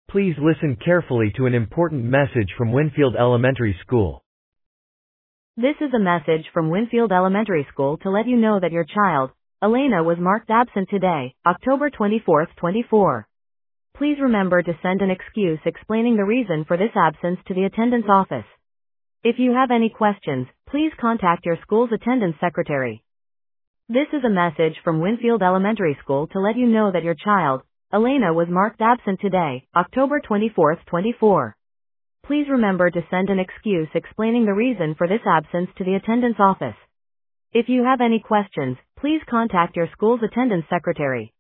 Please listen carefully to an important message from Winfield Elementary School. This is a message from Winfield Elementary School to let you know that your child, Elena, was marked absent today, October 24, 24. Please remember to send an excuse explaining the reason for this absence to the attendance office. If you have any questions, please contact your school's attendance secretary. This is a message from Winfield Elementary School to let you know that your child, Elena, was marked absent today, October 24, 24. Please remember to send an excuse explaining the reason for this absence to the attendance office. If you have any questions, please contact your school's attendance secretary.